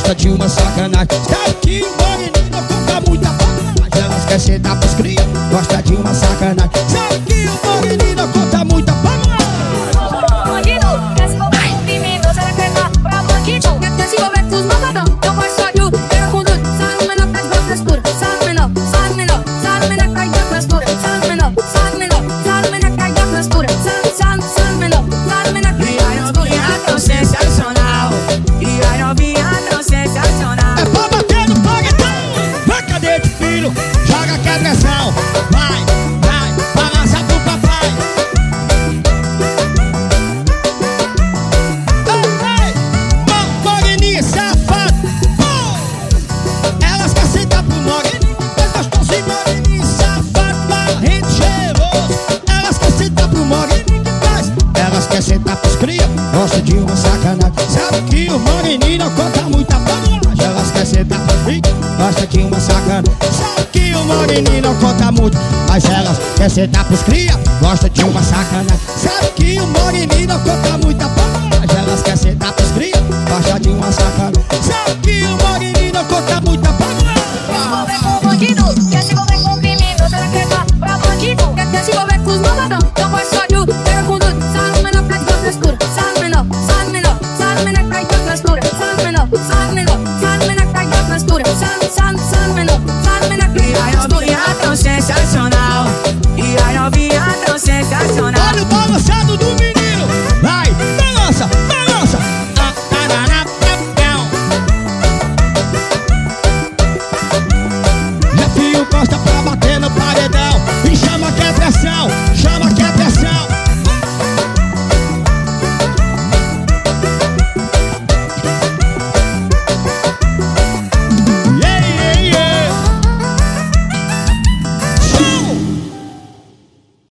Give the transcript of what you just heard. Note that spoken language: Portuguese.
gosta de uma sacanagem. Sabe que o moreninho conta muita palavra. Elas querem sentar pros cria, gosta de uma sacanagem. Sabe que o moreninho conta muita palavra. Bandido, quer se envolver com criminoso, ela quer dar pra bandido. Quer se envolver com os malvadão, então vai só de pega com tudo. Sabe menor, tá de boa frescura. Sabe menor, sabe menor, sabe menor, cai da frescura. Sabe menor, sabe menor, sabe menor, cai da frescura. Sabe menor, sabe menor, cai da frescura. E a novinha tão sensacional, e a novinha tão sensacional. É pra bater no paredão, vai cadê de filho, joga quebração. Vai, balança pro papai. Moreninha safado, elas querem sentar pro moreninho, mas gostoso e moreninho safado, barrento cheiroso. Elas querem sentar pro moreninho que faz. Elas querem sentar pros cria, gosta de uma sacanagem. Sabe que o moreninho não conta muita palavra. Elas querem sentar pro cria, gosta de uma sacanagem. Sabe que o moreninho não conta muito, mas elas querem sentar pros cria, gosta de uma sacanagem. Sabe que o moreninho não conta muita palavra. Elas querem sentar pros cria, gosta de uma sacanagem. Sabe que o moreninho não conta muita palavra. Quer se envolver com bandido, quer se envolver com criminoso, ela quer dar pra bandido. Quer se envolver com os malvadão, então vai só de pega com tudo. Sabe menor, tá de boa frescura. Sabe menor, sabe menor, sabe menor, cai da frescura. Sabe menor, sabe menor, sabe menor, cai da frescura. Sabe menor, sabe menor, E cai da a novinha frescura. tão sensacional.